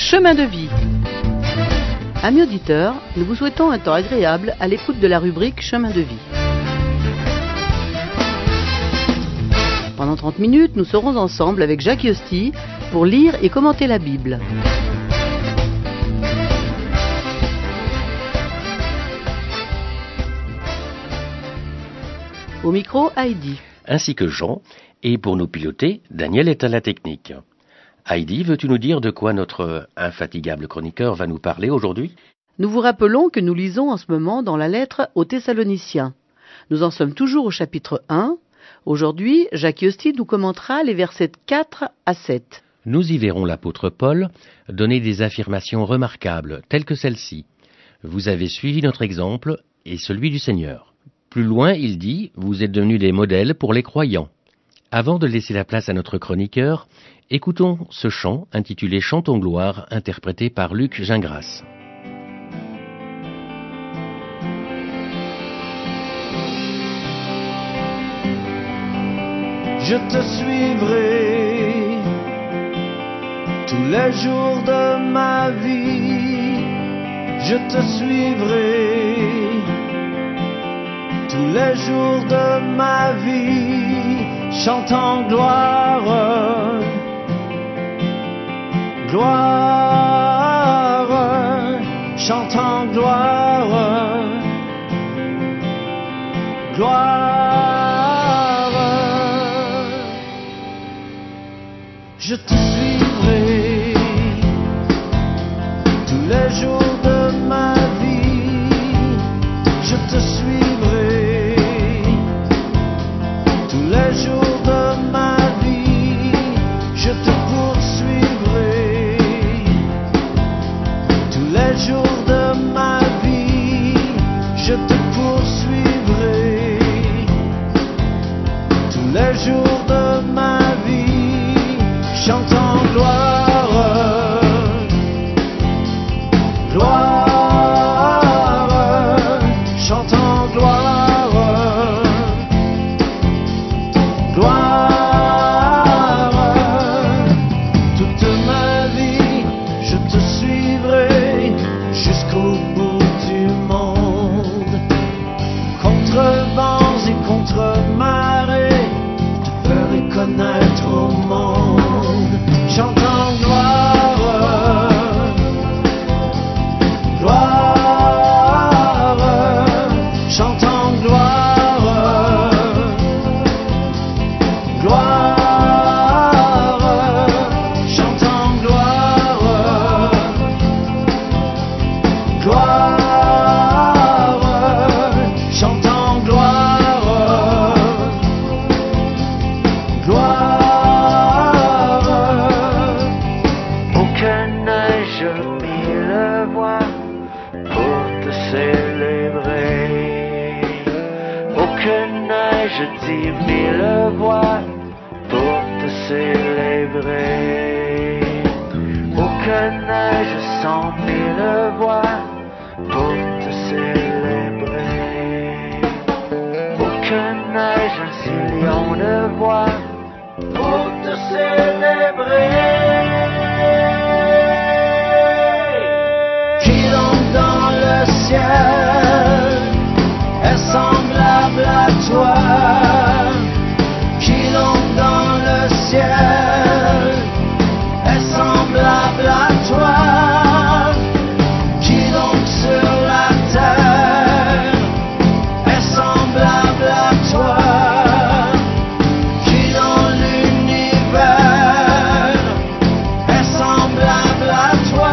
Chemin de vie. Amis auditeurs, nous vous souhaitons un temps agréable à l'écoute de la rubrique Chemin de vie. Pendant 30 minutes, nous serons ensemble avec Jacques Yosti pour lire et commenter la Bible. Au micro, Heidi. Ainsi que Jean, et pour nous piloter, Daniel est à la technique. Heidi, veux-tu nous dire de quoi notre infatigable chroniqueur va nous parler aujourd'hui ? Nous vous rappelons que nous lisons en ce moment dans la lettre aux Thessaloniciens. Nous en sommes toujours au chapitre 1. Aujourd'hui, Jacques Yosti nous commentera les versets 4 à 7. Nous y verrons l'apôtre Paul donner des affirmations remarquables, telles que celle-ci. Vous avez suivi notre exemple et celui du Seigneur. Plus loin, il dit, vous êtes devenus des modèles pour les croyants. Avant de laisser la place à notre chroniqueur, écoutons ce chant intitulé Chantons gloire, interprété par Luc Gingras. Je te suivrai tous les jours de ma vie. Je te suivrai tous les jours de ma vie. Chantant gloire, gloire, chantant gloire, gloire. Je te suivrai tous les jours de ma vie. Je te suivrai tous les jours de ma vie. Je te poursuivrai tous les jours de ma vie. Je te poursuivrai tous les jours de ma vie. Chantant gloire, gloire, chantant gloire, gloire. Toute ma vie, je te suivrai jusqu'au bout du monde. Contre vents et contre marées, je te ferai connaître au monde. Chantant gloire, gloire, chantant gloire, gloire, chantant gloire, gloire, chantant gloire, gloire. Aucun âge mille voix pour te célébrer. Aucun âge 10 000 voix pour te célébrer. Aucun âge 100 000 voix pour te célébrer. Aucun âge 1 zillion de voix pour te célébrer. Dans le ciel est semblable à toi, qui donc dans le ciel est semblable à toi, qui donc sur la terre est semblable à toi, qui dans l'univers est semblable à toi.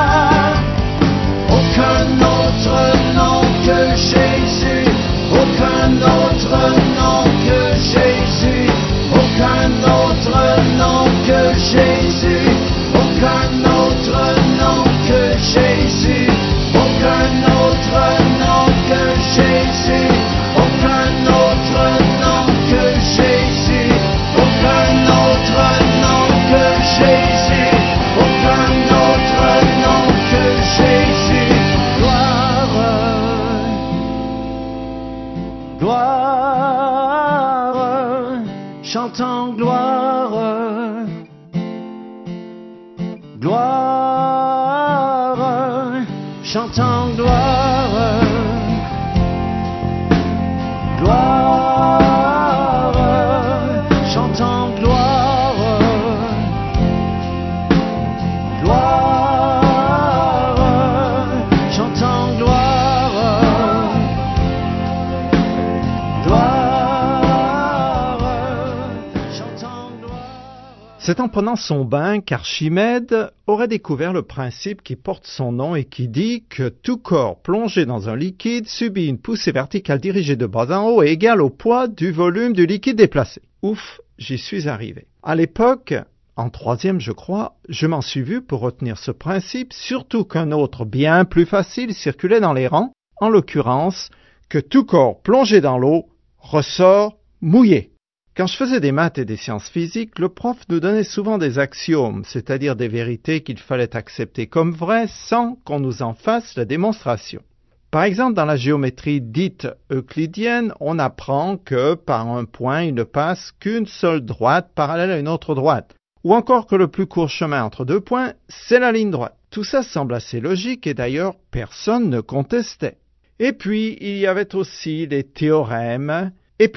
Aucun autre nom que Jésus, aucun autre nom que Jésus, aucun autre nom que Jésus, aucun autre nom que Jésus, aucun autre nom que Jésus, aucun autre nom que Jésus, aucun autre nom que Jésus, aucun autre nom que Jésus. Gloire, chantant gloire, gloire. chantant gloire, gloire, chantant gloire, gloire, chantant gloire, gloire, chantant gloire. C'est en prenant son bain qu'Archimède aurait découvert le principe qui porte son nom et qui dit que tout corps plongé dans un liquide subit une poussée verticale dirigée de bas en haut et égale au poids du volume du liquide déplacé. Ouf, j'y suis arrivé. À l'époque, en troisième je crois, je m'en suis vu pour retenir ce principe, surtout qu'un autre bien plus facile circulait dans les rangs, en l'occurrence, que tout corps plongé dans l'eau ressort mouillé. Quand je faisais des maths et des sciences physiques, le prof nous donnait souvent des axiomes, c'est-à-dire des vérités qu'il fallait accepter comme vraies sans qu'on nous en fasse la démonstration. Par exemple, dans la géométrie dite euclidienne, on apprend que par un point, il ne passe qu'une seule droite parallèle à une autre droite, ou encore que le plus court chemin entre deux points, c'est la ligne droite. Tout ça semble assez logique et d'ailleurs, personne ne contestait. Et puis, il y avait aussi les théorèmes,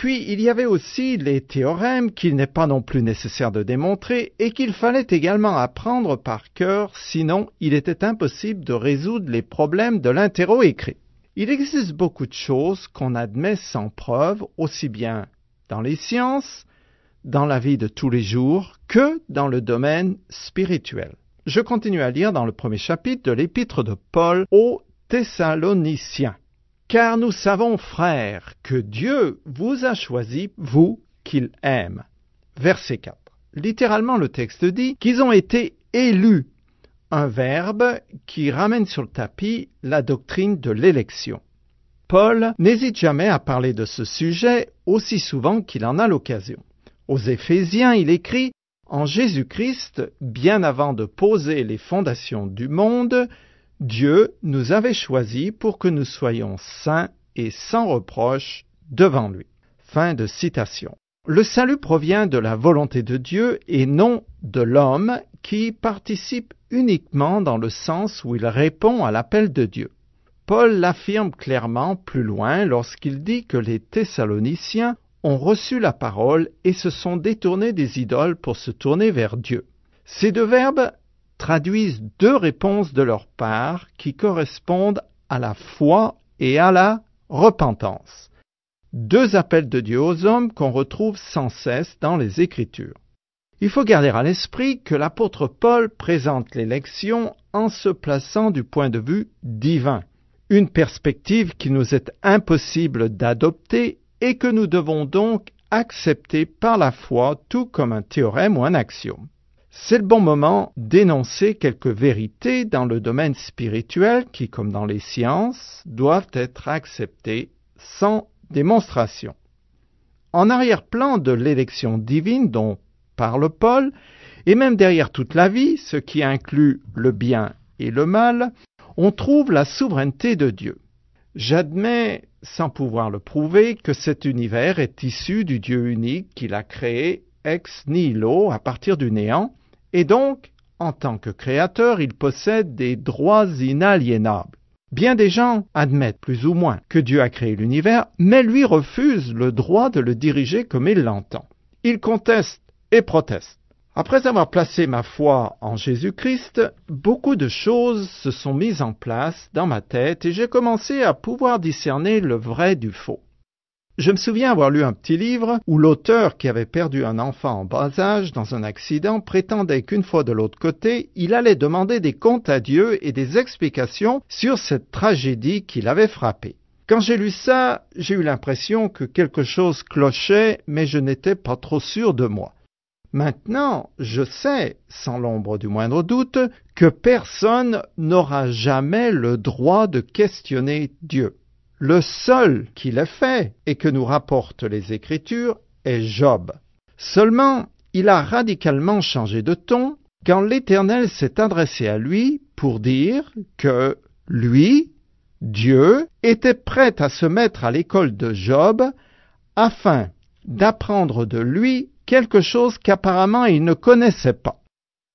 qu'il n'est pas non plus nécessaire de démontrer et qu'il fallait également apprendre par cœur, sinon il était impossible de résoudre les problèmes de l'interro écrit. Il existe beaucoup de choses qu'on admet sans preuve, aussi bien dans les sciences, dans la vie de tous les jours, que dans le domaine spirituel. Je continue à lire dans le premier chapitre de l'épître de Paul aux Thessaloniciens. Car nous savons, frères, que Dieu vous a choisi, vous qu'il aime. Verset 4. Littéralement, le texte dit qu'ils ont été élus, un verbe qui ramène sur le tapis la doctrine de l'élection. Paul n'hésite jamais à parler de ce sujet aussi souvent qu'il en a l'occasion. Aux Éphésiens, il écrit « En Jésus-Christ, bien avant de poser les fondations du monde, Dieu nous avait choisis pour que nous soyons saints et sans reproche devant lui. » Fin de citation. Le salut provient de la volonté de Dieu et non de l'homme qui participe uniquement dans le sens où il répond à l'appel de Dieu. Paul l'affirme clairement plus loin lorsqu'il dit que les Thessaloniciens ont reçu la parole et se sont détournés des idoles pour se tourner vers Dieu. Ces deux verbes traduisent deux réponses de leur part qui correspondent à la foi et à la repentance. Deux appels de Dieu aux hommes qu'on retrouve sans cesse dans les Écritures. Il faut garder à l'esprit que l'apôtre Paul présente l'élection en se plaçant du point de vue divin, une perspective qu'il nous est impossible d'adopter et que nous devons donc accepter par la foi tout comme un théorème ou un axiome. C'est le bon moment d'énoncer quelques vérités dans le domaine spirituel qui, comme dans les sciences, doivent être acceptées sans démonstration. En arrière-plan de l'élection divine dont parle Paul, et même derrière toute la vie, ce qui inclut le bien et le mal, on trouve la souveraineté de Dieu. J'admets, sans pouvoir le prouver, que cet univers est issu du Dieu unique qu'il a créé ex nihilo à partir du néant, et donc, en tant que créateur, il possède des droits inaliénables. Bien des gens admettent plus ou moins que Dieu a créé l'univers, mais lui refuse le droit de le diriger comme il l'entend. Il conteste et proteste. Après avoir placé ma foi en Jésus-Christ, beaucoup de choses se sont mises en place dans ma tête et j'ai commencé à pouvoir discerner le vrai du faux. Je me souviens avoir lu un petit livre où l'auteur, qui avait perdu un enfant en bas âge dans un accident, prétendait qu'une fois de l'autre côté, il allait demander des comptes à Dieu et des explications sur cette tragédie qui l'avait frappé. Quand j'ai lu ça, j'ai eu l'impression que quelque chose clochait, mais je n'étais pas trop sûr de moi. Maintenant, je sais, sans l'ombre du moindre doute, que personne n'aura jamais le droit de questionner Dieu. Le seul qui l'ait fait et que nous rapportent les Écritures est Job. Seulement, il a radicalement changé de ton quand l'Éternel s'est adressé à lui pour dire que lui, Dieu, était prêt à se mettre à l'école de Job afin d'apprendre de lui quelque chose qu'apparemment il ne connaissait pas.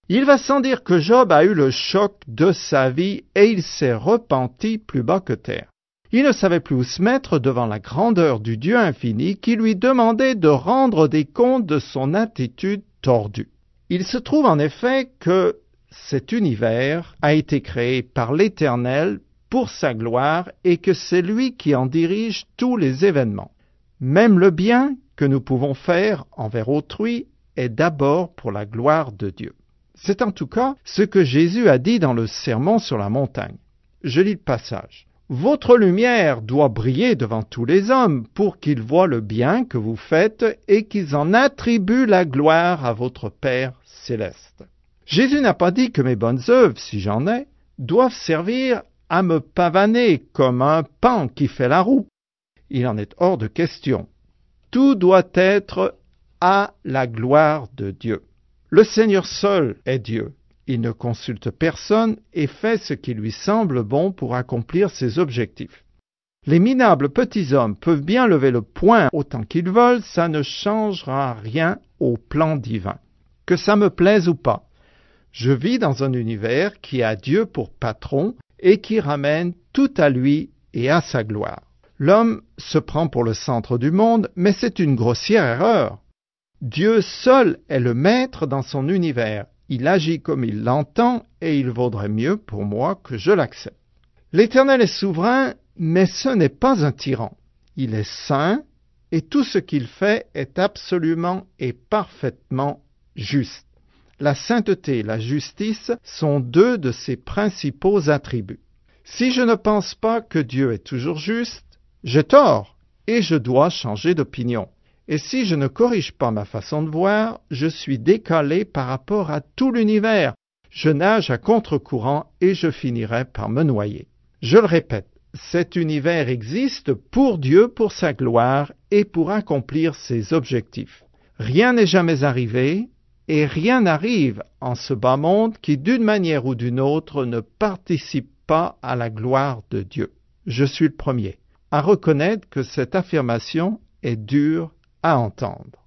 Il va sans dire que Job a eu le choc de sa vie et il s'est repenti plus bas que terre. Il ne savait plus où se mettre devant la grandeur du Dieu infini qui lui demandait de rendre des comptes de son attitude tordue. Il se trouve en effet que cet univers a été créé par l'Éternel pour sa gloire et que c'est lui qui en dirige tous les événements. Même le bien que nous pouvons faire envers autrui est d'abord pour la gloire de Dieu. C'est en tout cas ce que Jésus a dit dans le Sermon sur la montagne. Je lis le passage. « Votre lumière doit briller devant tous les hommes pour qu'ils voient le bien que vous faites et qu'ils en attribuent la gloire à votre Père céleste. » Jésus n'a pas dit que mes bonnes œuvres, si j'en ai, doivent servir à me pavaner comme un paon qui fait la roue. Il en est hors de question. Tout doit être à la gloire de Dieu. Le Seigneur seul est Dieu. Il ne consulte personne et fait ce qui lui semble bon pour accomplir ses objectifs. Les minables petits hommes peuvent bien lever le poing autant qu'ils veulent, ça ne changera rien au plan divin. Que ça me plaise ou pas. Je vis dans un univers qui a Dieu pour patron et qui ramène tout à lui et à sa gloire. L'homme se prend pour le centre du monde, mais c'est une grossière erreur. Dieu seul est le maître dans son univers. Il agit comme il l'entend et il vaudrait mieux pour moi que je l'accepte. L'Éternel est souverain, mais ce n'est pas un tyran. Il est saint et tout ce qu'il fait est absolument et parfaitement juste. La sainteté et la justice sont deux de ses principaux attributs. Si je ne pense pas que Dieu est toujours juste, j'ai tort et je dois changer d'opinion. Et si je ne corrige pas ma façon de voir, je suis décalé par rapport à tout l'univers. Je nage à contre-courant et je finirai par me noyer. Je le répète, cet univers existe pour Dieu, pour sa gloire et pour accomplir ses objectifs. Rien n'est jamais arrivé et rien n'arrive en ce bas monde qui, d'une manière ou d'une autre, ne participe pas à la gloire de Dieu. Je suis le premier à reconnaître que cette affirmation est dure à entendre.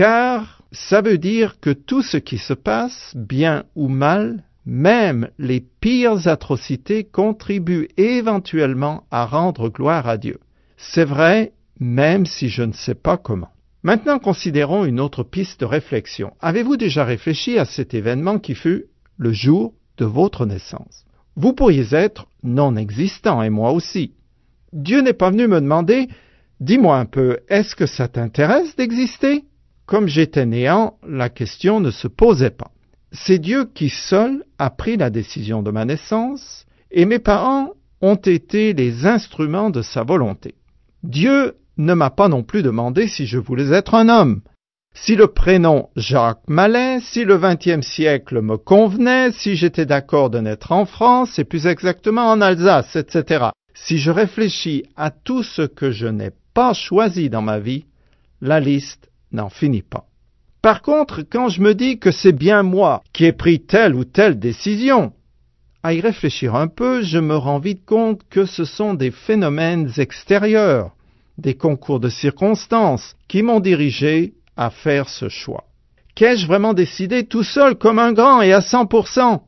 Car ça veut dire que tout ce qui se passe, bien ou mal, même les pires atrocités contribuent éventuellement à rendre gloire à Dieu. C'est vrai, même si je ne sais pas comment. Maintenant, considérons une autre piste de réflexion. Avez-vous déjà réfléchi à cet événement qui fut le jour de votre naissance? Vous pourriez être non existant, et moi aussi. Dieu n'est pas venu me demander « Dis-moi un peu, est-ce que ça t'intéresse d'exister ?» Comme j'étais néant, la question ne se posait pas. C'est Dieu qui seul a pris la décision de ma naissance, et mes parents ont été les instruments de sa volonté. Dieu ne m'a pas non plus demandé si je voulais être un homme, si le prénom Jacques m'allait, si le XXe siècle me convenait, si j'étais d'accord de naître en France, et plus exactement en Alsace, etc. Si je réfléchis à tout ce que je n'ai pas choisi dans ma vie, la liste n'en finit pas. Par contre, quand je me dis que c'est bien moi qui ai pris telle ou telle décision, à y réfléchir un peu, je me rends vite compte que ce sont des phénomènes extérieurs, des concours de circonstances qui m'ont dirigé à faire ce choix. Qu'ai-je vraiment décidé tout seul comme un grand et à 100%?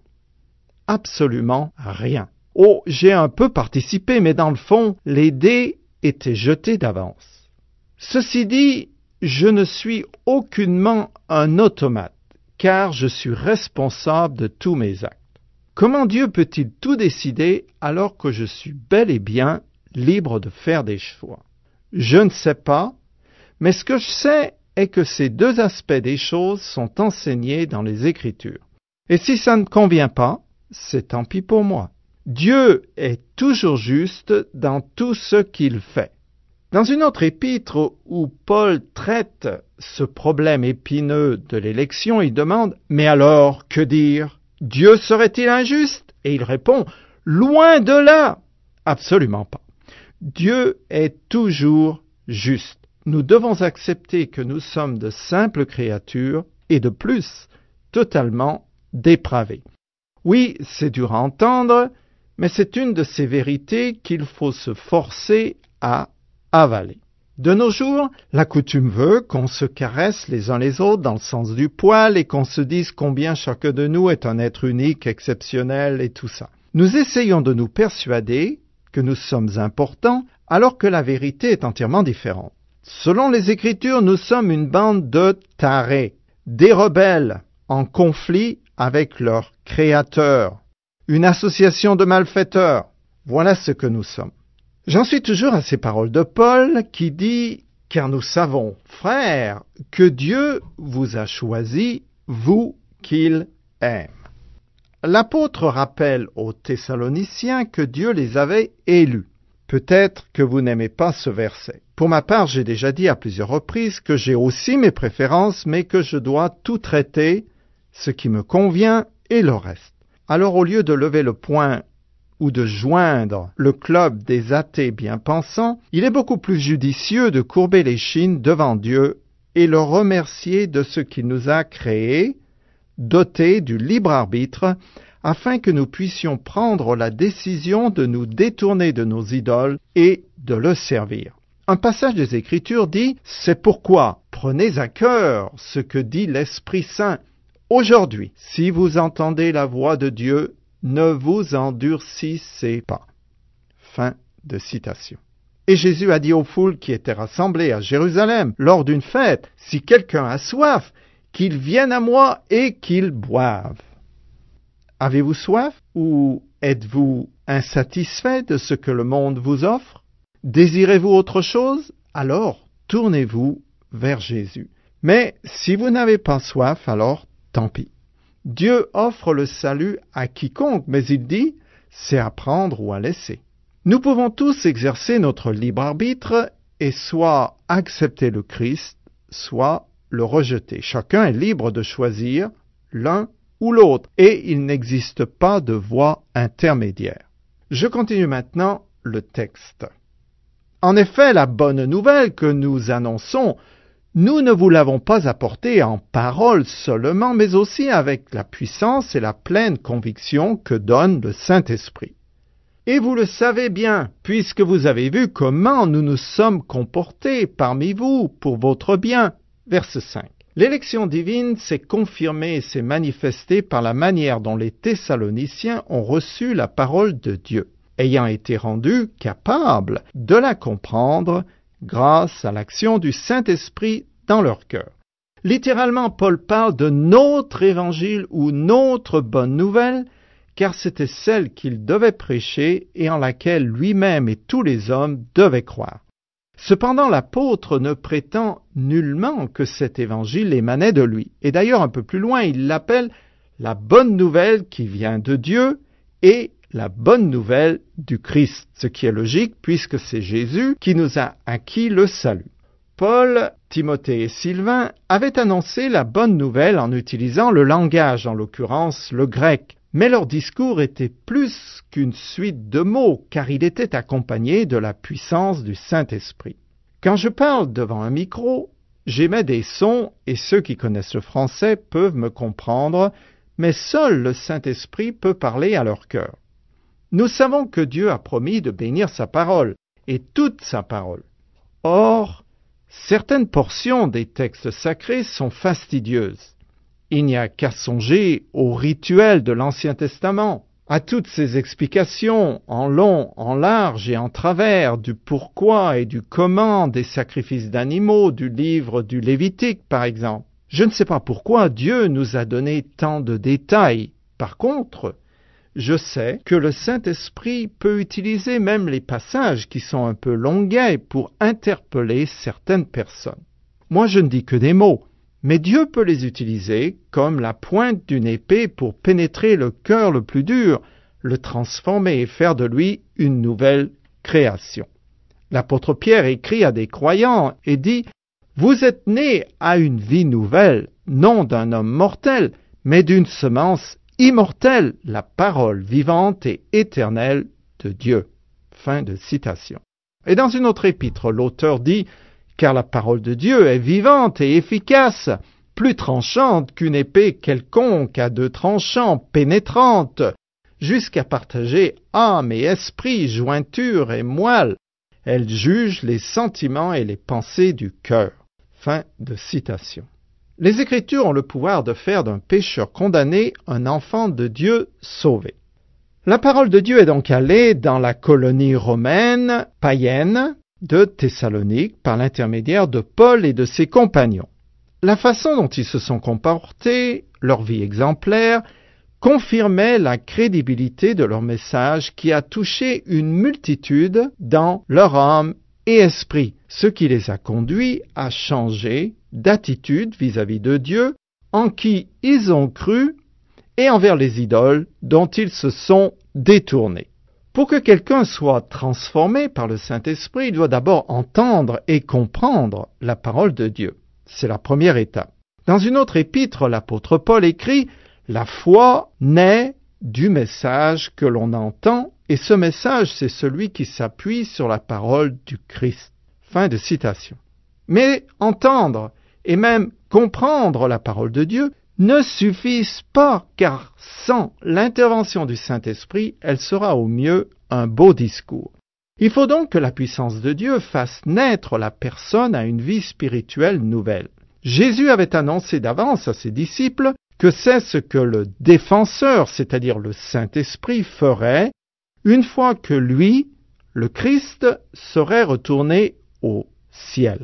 Absolument rien. Oh, j'ai un peu participé, mais dans le fond, les dés étaient jetés d'avance. Ceci dit, je ne suis aucunement un automate, car je suis responsable de tous mes actes. Comment Dieu peut-il tout décider alors que je suis bel et bien libre de faire des choix? Je ne sais pas, mais ce que je sais est que ces deux aspects des choses sont enseignés dans les Écritures. Et si ça ne convient pas, c'est tant pis pour moi. Dieu est toujours juste dans tout ce qu'il fait. Dans une autre épître où Paul traite ce problème épineux de l'élection, il demande « Mais alors, que dire? Dieu serait-il injuste ?» Et il répond « Loin de là !» Absolument pas. Dieu est toujours juste. Nous devons accepter que nous sommes de simples créatures et de plus, totalement dépravées. Oui, c'est dur à entendre, mais c'est une de ces vérités qu'il faut se forcer à avaler. De nos jours, la coutume veut qu'on se caresse les uns les autres dans le sens du poil et qu'on se dise combien chacun de nous est un être unique, exceptionnel et tout ça. Nous essayons de nous persuader que nous sommes importants alors que la vérité est entièrement différente. Selon les Écritures, nous sommes une bande de tarés, des rebelles en conflit avec leur Créateur, une association de malfaiteurs. Voilà ce que nous sommes. J'en suis toujours à ces paroles de Paul qui dit « Car nous savons, frères, que Dieu vous a choisis, vous qu'il aime. » L'apôtre rappelle aux Thessaloniciens que Dieu les avait élus. Peut-être que vous n'aimez pas ce verset. Pour ma part, j'ai déjà dit à plusieurs reprises que j'ai aussi mes préférences, mais que je dois tout traiter, ce qui me convient et le reste. Alors au lieu de lever le poing ou de joindre le club des athées bien-pensants, il est beaucoup plus judicieux de courber l'échine devant Dieu et le remercier de ce qu'il nous a créés, dotés du libre arbitre, afin que nous puissions prendre la décision de nous détourner de nos idoles et de le servir. Un passage des Écritures dit « C'est pourquoi prenez à cœur ce que dit l'Esprit Saint. Aujourd'hui, si vous entendez la voix de Dieu, ne vous endurcissez pas. » Fin de citation. Et Jésus a dit aux foules qui étaient rassemblées à Jérusalem lors d'une fête, « Si quelqu'un a soif, qu'il vienne à moi et qu'il boive. » Avez-vous soif ou êtes-vous insatisfait de ce que le monde vous offre? Désirez-vous autre chose? Alors tournez-vous vers Jésus. Mais si vous n'avez pas soif, alors tant pis. Dieu offre le salut à quiconque, mais il dit, c'est à prendre ou à laisser. Nous pouvons tous exercer notre libre arbitre et soit accepter le Christ, soit le rejeter. Chacun est libre de choisir l'un ou l'autre, et il n'existe pas de voie intermédiaire. Je continue maintenant le texte. En effet, la bonne nouvelle que nous annonçons, nous ne vous l'avons pas apportée en parole seulement, mais aussi avec la puissance et la pleine conviction que donne le Saint-Esprit. Et vous le savez bien, puisque vous avez vu comment nous nous sommes comportés parmi vous pour votre bien. Verset 5. L'élection divine s'est confirmée et s'est manifestée par la manière dont les Thessaloniciens ont reçu la parole de Dieu, ayant été rendus capables de la comprendre grâce à l'action du Saint-Esprit dans leur cœur. Littéralement, Paul parle de notre évangile ou notre bonne nouvelle, car c'était celle qu'il devait prêcher et en laquelle lui-même et tous les hommes devaient croire. Cependant, l'apôtre ne prétend nullement que cet évangile émanait de lui. Et d'ailleurs, un peu plus loin, il l'appelle la bonne nouvelle qui vient de Dieu et la bonne nouvelle du Christ, ce qui est logique puisque c'est Jésus qui nous a acquis le salut. Paul, Timothée et Sylvain avaient annoncé la bonne nouvelle en utilisant le langage, en l'occurrence le grec. Mais leur discours était plus qu'une suite de mots, car il était accompagné de la puissance du Saint-Esprit. Quand je parle devant un micro, j'émets des sons et ceux qui connaissent le français peuvent me comprendre, mais seul le Saint-Esprit peut parler à leur cœur. Nous savons que Dieu a promis de bénir sa parole, et toute sa parole. Or, certaines portions des textes sacrés sont fastidieuses. Il n'y a qu'à songer aux rituels de l'Ancien Testament, à toutes ces explications en long, en large et en travers du pourquoi et du comment des sacrifices d'animaux du livre du Lévitique, par exemple. Je ne sais pas pourquoi Dieu nous a donné tant de détails. Par contre, je sais que le Saint-Esprit peut utiliser même les passages qui sont un peu longuets pour interpeller certaines personnes. Moi, je ne dis que des mots. Mais Dieu peut les utiliser comme la pointe d'une épée pour pénétrer le cœur le plus dur, le transformer et faire de lui une nouvelle création. L'apôtre Pierre écrit à des croyants et dit « Vous êtes nés à une vie nouvelle, non d'un homme mortel, mais d'une semence immortelle, la parole vivante et éternelle de Dieu. » Fin de citation. Et dans une autre épître, l'auteur dit « Car la parole de Dieu est vivante et efficace, plus tranchante qu'une épée quelconque à deux tranchants, pénétrante, jusqu'à partager âme et esprit, jointure et moelle, Elle juge les sentiments et les pensées du cœur. » Fin de citation. Les Écritures ont le pouvoir de faire d'un pécheur condamné un enfant de Dieu sauvé. La parole de Dieu est donc allée dans la colonie romaine païenne de Thessalonique par l'intermédiaire de Paul et de ses compagnons. La façon dont ils se sont comportés, leur vie exemplaire, confirmait la crédibilité de leur message qui a touché une multitude dans leur âme et esprit, ce qui les a conduits à changer d'attitude vis-à-vis de Dieu, en qui ils ont cru, et envers les idoles dont ils se sont détournés. Pour que quelqu'un soit transformé par le Saint-Esprit, il doit d'abord entendre et comprendre la parole de Dieu. C'est la première étape. Dans une autre épître, l'apôtre Paul écrit « La foi naît du message que l'on entend, et ce message, c'est celui qui s'appuie sur la parole du Christ. » Fin de citation. Mais entendre et même comprendre la parole de Dieu ne suffisent pas, car sans l'intervention du Saint-Esprit, elle sera au mieux un beau discours. Il faut donc que la puissance de Dieu fasse naître la personne à une vie spirituelle nouvelle. Jésus avait annoncé d'avance à ses disciples que c'est ce que le défenseur, c'est-à-dire le Saint-Esprit, ferait une fois que lui, le Christ, serait retourné au ciel.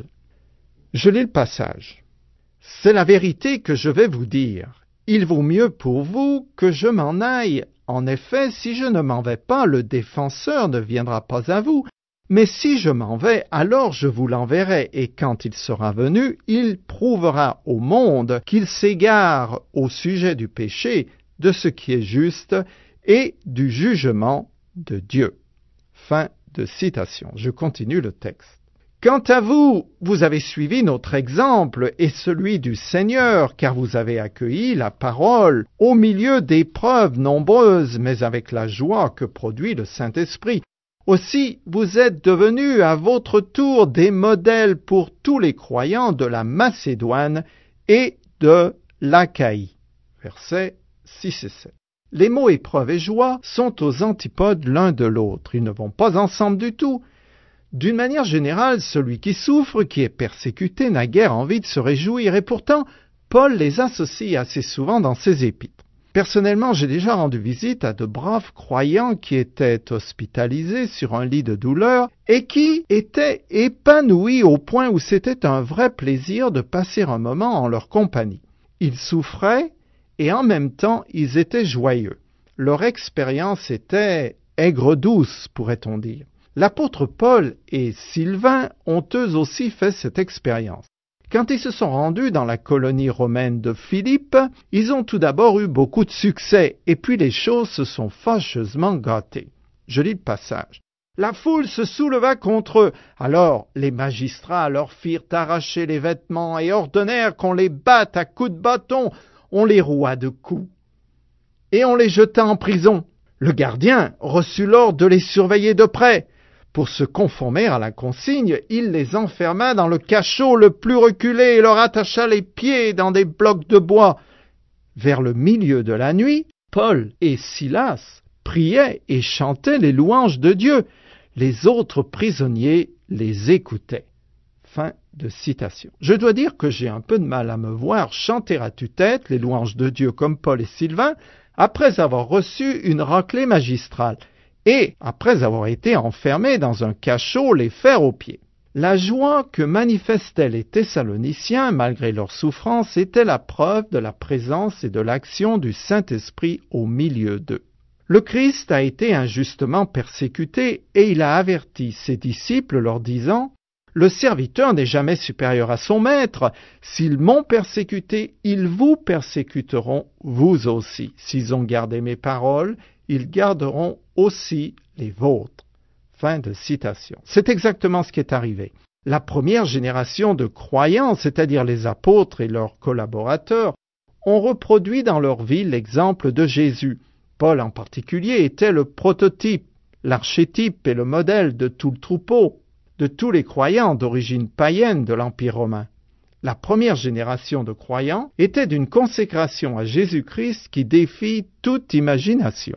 Je lis le passage. « C'est la vérité que je vais vous dire. Il vaut mieux pour vous que je m'en aille. En effet, si je ne m'en vais pas, le défenseur ne viendra pas à vous. Mais si je m'en vais, alors je vous l'enverrai, et quand il sera venu, il prouvera au monde qu'il s'égare au sujet du péché, de ce qui est juste, et du jugement de Dieu. » Fin de citation. Je continue le texte. Quant à vous, vous avez suivi notre exemple et celui du Seigneur, car vous avez accueilli la parole au milieu d'épreuves nombreuses, mais avec la joie que produit le Saint-Esprit. Aussi, vous êtes devenus à votre tour des modèles pour tous les croyants de la Macédoine et de l'Achaïe. Versets 6 et 7. Les mots épreuve et joie sont aux antipodes l'un de l'autre. Ils ne vont pas ensemble du tout. D'une manière générale, celui qui souffre, qui est persécuté, n'a guère envie de se réjouir, et pourtant, Paul les associe assez souvent dans ses épîtres. Personnellement, j'ai déjà rendu visite à de braves croyants qui étaient hospitalisés sur un lit de douleur et qui étaient épanouis au point où c'était un vrai plaisir de passer un moment en leur compagnie. Ils souffraient et en même temps, ils étaient joyeux. Leur expérience était aigre-douce, pourrait-on dire. L'apôtre Paul et Sylvain ont eux aussi fait cette expérience. Quand ils se sont rendus dans la colonie romaine de Philippe, ils ont tout d'abord eu beaucoup de succès, et puis les choses se sont fâcheusement gâtées. Je lis le passage. La foule se souleva contre eux. Alors les magistrats leur firent arracher les vêtements et ordonnèrent qu'on les batte à coups de bâton. On les roua de coups et on les jeta en prison. Le gardien reçut l'ordre de les surveiller de près. Pour se conformer à la consigne, il les enferma dans le cachot le plus reculé et leur attacha les pieds dans des blocs de bois. Vers le milieu de la nuit, Paul et Silas priaient et chantaient les louanges de Dieu. Les autres prisonniers les écoutaient. Fin de citation. Je dois dire que j'ai un peu de mal à me voir chanter à tue-tête les louanges de Dieu comme Paul et Sylvain après avoir reçu une raclée magistrale et après avoir été enfermés dans un cachot les fers aux pieds. La joie que manifestaient les Thessaloniciens malgré leur souffrance était la preuve de la présence et de l'action du Saint-Esprit au milieu d'eux. Le Christ a été injustement persécuté et il a averti ses disciples leur disant « Le serviteur n'est jamais supérieur à son maître. S'ils m'ont persécuté, ils vous persécuteront vous aussi. S'ils ont gardé mes paroles, ils garderont aussi les vôtres. » Fin de citation. C'est exactement ce qui est arrivé. La première génération de croyants, c'est-à-dire les apôtres et leurs collaborateurs, ont reproduit dans leur vie l'exemple de Jésus. Paul en particulier était le prototype, l'archétype et le modèle de tout le troupeau, de tous les croyants d'origine païenne de l'Empire romain. La première génération de croyants était d'une consécration à Jésus-Christ qui défie toute imagination.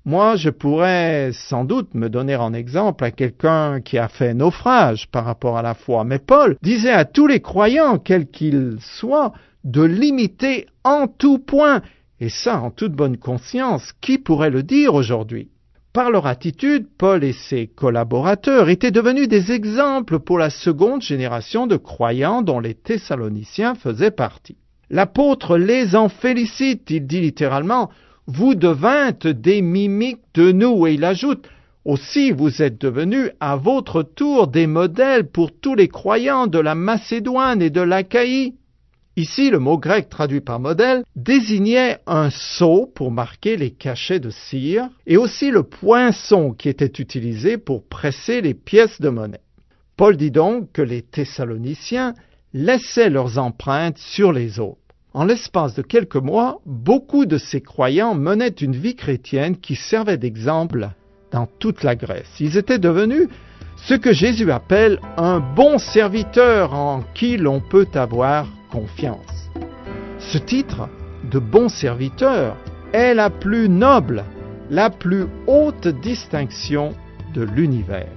Moi, je pourrais sans doute me donner en exemple à quelqu'un qui a fait naufrage par rapport à la foi. Mais Paul disait à tous les croyants, quels qu'ils soient, de l'imiter en tout point. Et ça, en toute bonne conscience, qui pourrait le dire aujourd'hui? Par leur attitude, Paul et ses collaborateurs étaient devenus des exemples pour la seconde génération de croyants dont les Thessaloniciens faisaient partie. L'apôtre les en félicite, il dit littéralement « Vous devîntes des mimiques de nous » et il ajoute « Aussi vous êtes devenus à votre tour des modèles pour tous les croyants de la Macédoine et de l'Achaïe. » Ici, le mot grec traduit par modèle désignait un seau pour marquer les cachets de cire et aussi le poinçon qui était utilisé pour presser les pièces de monnaie. Paul dit donc que les Thessaloniciens laissaient leurs empreintes sur les autres. En l'espace de quelques mois, beaucoup de ces croyants menaient une vie chrétienne qui servait d'exemple dans toute la Grèce. Ils étaient devenus ce que Jésus appelle un bon serviteur en qui l'on peut avoir confiance. Ce titre de bon serviteur est la plus noble, la plus haute distinction de l'univers.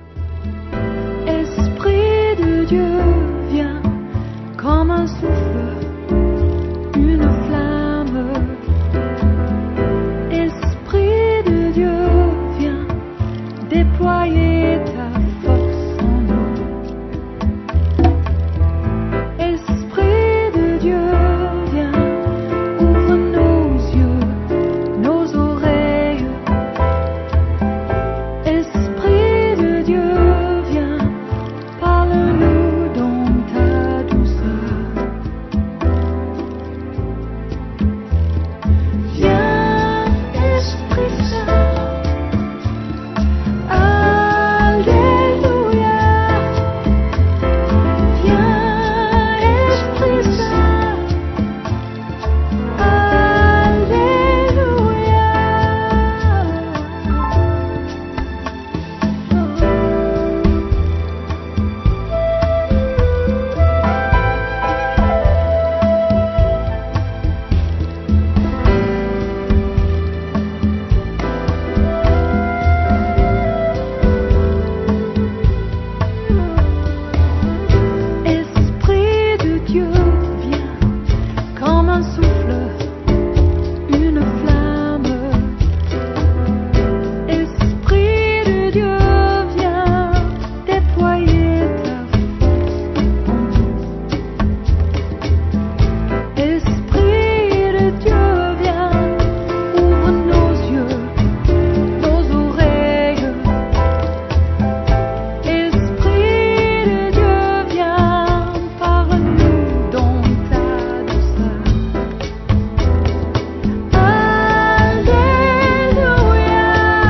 Esprit de Dieu, viens comme un souffle, une flamme. Esprit de Dieu, viens déployer ta force en nous. Esprit de Dieu, viens, ouvre nos yeux, nos oreilles. Esprit de Dieu, viens, parle-nous dans ta douceur. Viens, Esprit Saint, Alléluia. Viens, Esprit Saint, Esprit de Dieu, viens comme un souffle, une flamme. Esprit de Dieu, viens déployer ta force en nous. Esprit de Dieu, viens, ouvre nos yeux, nos oreilles. Esprit de Dieu, viens, parle-nous dans ta douceur. Alléluia,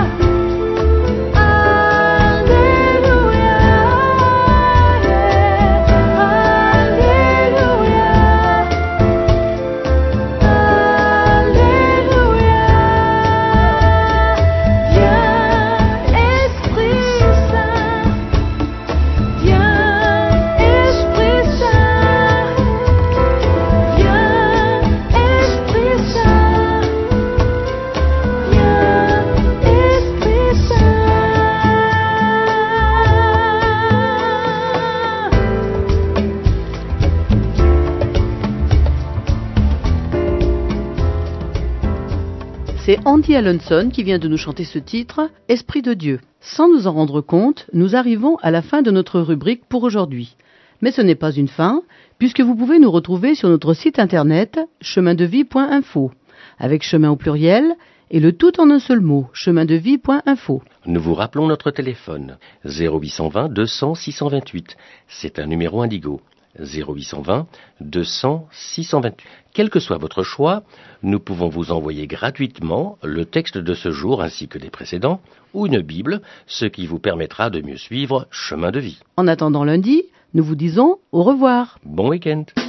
C'est Andy Alonson qui vient de nous chanter ce titre, Esprit de Dieu. Sans nous en rendre compte, nous arrivons à la fin de notre rubrique pour aujourd'hui. Mais ce n'est pas une fin, puisque vous pouvez nous retrouver sur notre site internet chemindevie.info, avec chemin au pluriel et le tout en un seul mot, chemindevie.info. Nous vous rappelons notre téléphone 0820 200 628. C'est un numéro Indigo. 0820 200 628. Quel que soit votre choix, nous pouvons vous envoyer gratuitement le texte de ce jour ainsi que des précédents ou une Bible, ce qui vous permettra de mieux suivre Chemin de Vie. En attendant lundi, nous vous disons au revoir. Bon week-end.